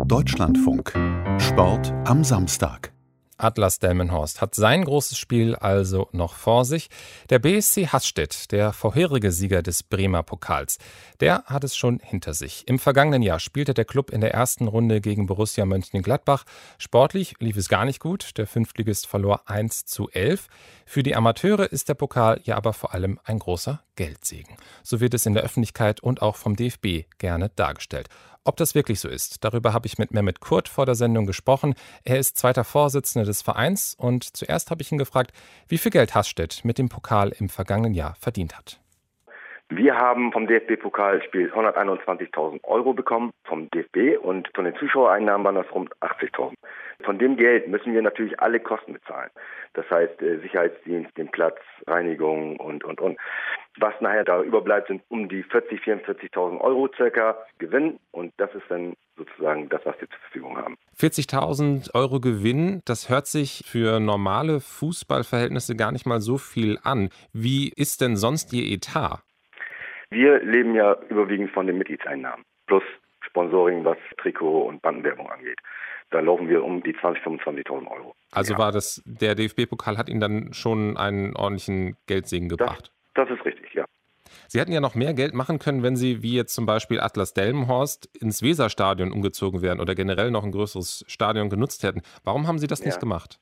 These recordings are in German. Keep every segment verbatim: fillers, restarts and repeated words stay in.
Deutschlandfunk. Sport am Samstag. Atlas Delmenhorst hat sein großes Spiel also noch vor sich. Der B S C Hasstedt, der vorherige Sieger des Bremer Pokals, der hat es schon hinter sich. Im vergangenen Jahr spielte der Klub in der ersten Runde gegen Borussia Mönchengladbach. Sportlich lief es gar nicht gut. Der Fünftligist verlor eins zu elf. Für die Amateure ist der Pokal ja aber vor allem ein großer Geldsegen. So wird es in der Öffentlichkeit und auch vom D F B gerne dargestellt. Ob das wirklich so ist, darüber habe ich mit Mehmet Kurt vor der Sendung gesprochen. Er ist zweiter Vorsitzender des Vereins und zuerst habe ich ihn gefragt, wie viel Geld Hasstedt mit dem Pokal im vergangenen Jahr verdient hat. Wir haben vom D F B-Pokalspiel hunderteinundzwanzigtausend Euro bekommen vom D F B und von den Zuschauereinnahmen waren das rund achtzigtausend. Von dem Geld müssen wir natürlich alle Kosten bezahlen. Das heißt Sicherheitsdienst, den Platz, Reinigung und, und, und. Was nachher da überbleibt, sind um die vierzig, vierundvierzigtausend Euro circa Gewinn und das ist dann sozusagen das, was wir zur Verfügung haben. vierzigtausend Euro Gewinn, das hört sich für normale Fußballverhältnisse gar nicht mal so viel an. Wie ist denn sonst Ihr Etat? Wir leben ja überwiegend von den Mitgliedseinnahmen plus Sponsoring, was Trikot und Bandenwerbung angeht. Da laufen wir um die zwanzig, fünfundzwanzigtausend Euro. Also war das, der D F B-Pokal hat Ihnen dann schon einen ordentlichen Geldsegen gebracht? Das, das ist richtig, ja. Sie hätten ja noch mehr Geld machen können, wenn Sie, wie jetzt zum Beispiel Atlas Delmenhorst, ins Weserstadion umgezogen wären oder generell noch ein größeres Stadion genutzt hätten. Warum haben Sie das ja. nicht gemacht?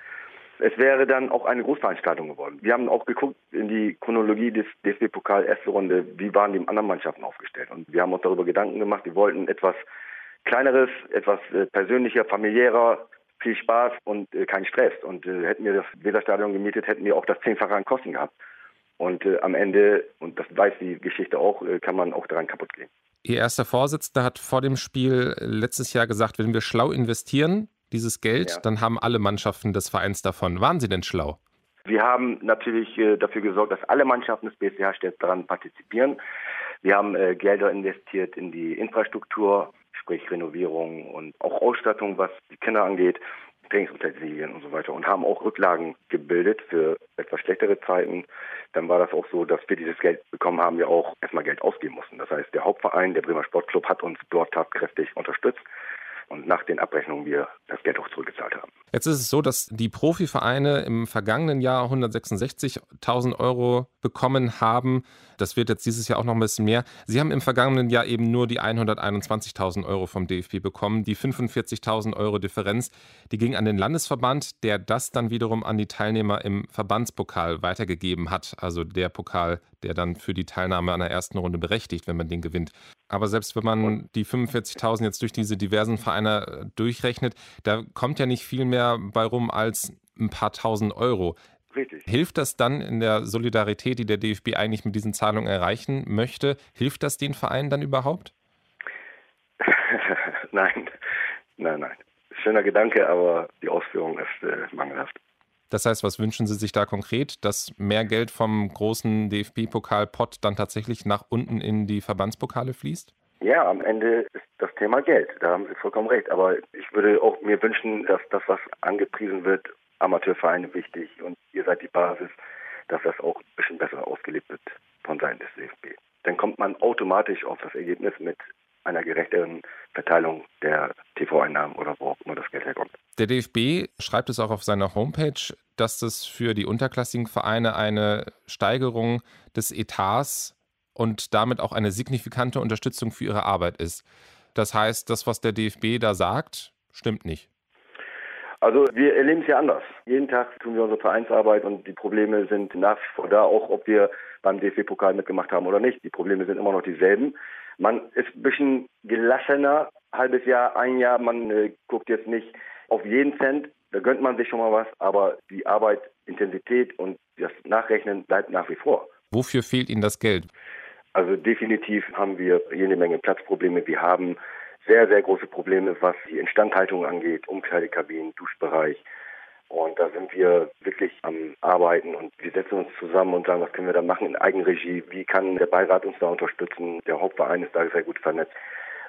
Es wäre dann auch eine Großveranstaltung geworden. Wir haben auch geguckt in die Chronologie des D F B-Pokal erste Runde, wie waren die anderen Mannschaften aufgestellt. Und wir haben uns darüber Gedanken gemacht, wir wollten etwas Kleineres, etwas äh, persönlicher, familiärer, viel Spaß und äh, kein Stress. Und äh, hätten wir das Weserstadion gemietet, hätten wir auch das Zehnfache an Kosten gehabt. Und äh, am Ende, und das weiß die Geschichte auch, äh, kann man auch daran kaputt gehen. Ihr erster Vorsitzender hat vor dem Spiel letztes Jahr gesagt, wenn wir schlau investieren, dieses Geld, ja. dann haben alle Mannschaften des Vereins davon. Waren Sie denn schlau? Wir haben natürlich äh, dafür gesorgt, dass alle Mannschaften des B S C Hasstedt daran partizipieren. Wir haben äh, Gelder investiert in die Infrastruktur, sprich Renovierung und auch Ausstattung, was die Kinder angeht, Trainingsutensilien und so weiter und haben auch Rücklagen gebildet für etwas schlechtere Zeiten. Dann war das auch so, dass wir dieses Geld bekommen haben, wir auch erstmal Geld ausgeben mussten. Das heißt, der Hauptverein, der Bremer Sportclub, hat uns dort tatkräftig unterstützt und nach den Abrechnungen wir das Geld auch zurückgezahlt haben. Jetzt ist es so, dass die Profivereine im vergangenen Jahr hundertsechsundsechzigtausend Euro bekommen haben. Das wird jetzt dieses Jahr auch noch ein bisschen mehr. Sie haben im vergangenen Jahr eben nur die hunderteinundzwanzigtausend Euro vom D F B bekommen. Die fünfundvierzigtausend Euro Differenz, die ging an den Landesverband, der das dann wiederum an die Teilnehmer im Verbandspokal weitergegeben hat. Also der Pokal, der dann für die Teilnahme an der ersten Runde berechtigt, wenn man den gewinnt. Aber selbst wenn man die fünfundvierzigtausend jetzt durch diese diversen Vereine durchrechnet, da kommt ja nicht viel mehr bei rum als ein paar tausend Euro. Richtig. Hilft das dann in der Solidarität, die der D F B eigentlich mit diesen Zahlungen erreichen möchte, hilft das den Vereinen dann überhaupt? Nein, nein, nein. Schöner Gedanke, aber die Ausführung ist äh, mangelhaft. Das heißt, was wünschen Sie sich da konkret? Dass mehr Geld vom großen D F B-Pokal-Pott dann tatsächlich nach unten in die Verbandspokale fließt? Ja, am Ende ist das Thema Geld. Da haben Sie vollkommen recht. Aber ich würde auch mir wünschen, dass das, was angepriesen wird, Amateurvereine wichtig und ihr seid die Basis, dass das auch ein bisschen besser ausgelebt wird von Seiten des D F B. Dann kommt man automatisch auf das Ergebnis mit einer gerechteren Verteilung der T V-Einnahmen oder wo auch immer das Geld herkommt. Der D F B schreibt es auch auf seiner Homepage, dass es für die unterklassigen Vereine eine Steigerung des Etats und damit auch eine signifikante Unterstützung für ihre Arbeit ist. Das heißt, das, was der D F B da sagt, stimmt nicht. Also wir erleben es ja anders. Jeden Tag tun wir unsere Vereinsarbeit und die Probleme sind nach wie vor da, auch ob wir beim D F B-Pokal mitgemacht haben oder nicht. Die Probleme sind immer noch dieselben. Man ist ein bisschen gelassener, halbes Jahr, ein Jahr. Man äh, guckt jetzt nicht auf jeden Cent, da gönnt man sich schon mal was, aber die Arbeit, Intensität und das Nachrechnen bleibt nach wie vor. Wofür fehlt Ihnen das Geld? Also definitiv haben wir jede Menge Platzprobleme. Wir haben sehr, sehr große Probleme, was die Instandhaltung angeht, Umkleidekabinen, Duschbereich. Und da sind wir wirklich am Arbeiten und wir setzen uns zusammen und sagen, was können wir da machen in Eigenregie, wie kann der Beirat uns da unterstützen. Der Hauptverein ist da sehr gut vernetzt.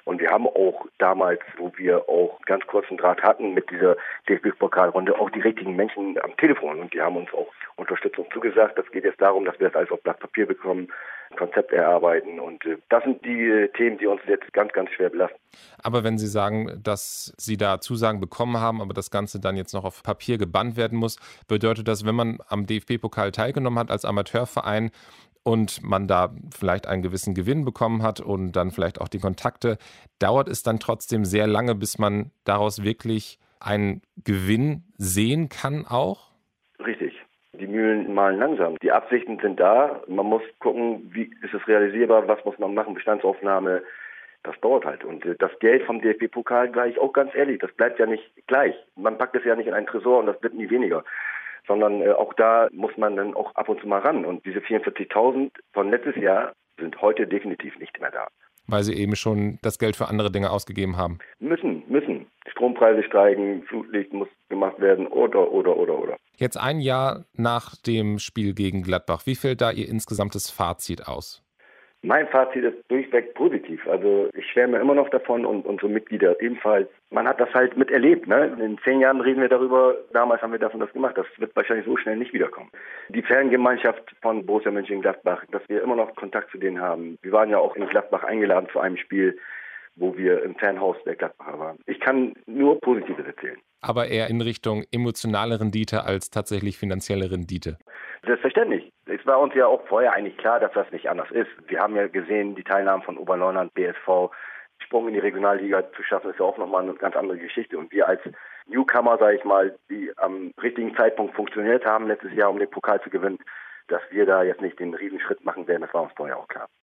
Und wir haben auch damals, wo wir auch ganz kurzen Draht hatten mit dieser D F B-Pokalrunde, auch die richtigen Menschen am Telefon. Und die haben uns auch Unterstützung zugesagt. Das geht jetzt darum, dass wir das alles auf Blatt Papier bekommen, ein Konzept erarbeiten. Und äh, das sind die äh, Themen, die uns jetzt ganz, ganz schwer belasten. Aber wenn Sie sagen, dass Sie da Zusagen bekommen haben, aber das Ganze dann jetzt noch auf Papier gebannt werden muss, bedeutet das, wenn man am D F B-Pokal teilgenommen hat als Amateurverein und man da vielleicht einen gewissen Gewinn bekommen hat und dann vielleicht auch die Kontakte, dauert es dann trotzdem sehr lange, bis man daraus wirklich einen Gewinn sehen kann auch? Richtig. Die Mühlen mahlen langsam. Die Absichten sind da. Man muss gucken, wie ist es realisierbar, was muss man machen, Bestandsaufnahme. Das dauert halt. Und das Geld vom D F B-Pokal, gleich auch ganz ehrlich, das bleibt ja nicht gleich. Man packt es ja nicht in einen Tresor und das wird nie weniger. Sondern äh, auch da muss man dann auch ab und zu mal ran. Und diese vierundvierzigtausend von letztes Jahr sind heute definitiv nicht mehr da. Weil Sie eben schon das Geld für andere Dinge ausgegeben haben. Müssen, müssen. Strompreise steigen, Flutlicht muss gemacht werden oder, oder, oder, oder. Jetzt ein Jahr nach dem Spiel gegen Gladbach. Wie fällt da Ihr insgesamtes Fazit aus? Mein Fazit ist durchweg positiv. Also ich schwärme immer noch davon und unsere Mitglieder ebenfalls. Man hat das halt miterlebt. Ne? In zehn Jahren reden wir darüber, damals haben wir das und das gemacht. Das wird wahrscheinlich so schnell nicht wiederkommen. Die Fangemeinschaft von Borussia Mönchengladbach, dass wir immer noch Kontakt zu denen haben. Wir waren ja auch in Gladbach eingeladen zu einem Spiel, wo wir im Fanhaus der Gladbacher waren. Ich kann nur Positives erzählen. Aber eher in Richtung emotionale Rendite als tatsächlich finanzielle Rendite. Selbstverständlich. Es war uns ja auch vorher eigentlich klar, dass das nicht anders ist. Wir haben ja gesehen, die Teilnahme von Oberleutnant, B S V, Sprung in die Regionalliga zu schaffen, ist ja auch nochmal eine ganz andere Geschichte. Und wir als Newcomer, sage ich mal, die am richtigen Zeitpunkt funktioniert haben letztes Jahr, um den Pokal zu gewinnen, dass wir da jetzt nicht den Riesenschritt machen werden, das war uns vorher auch klar.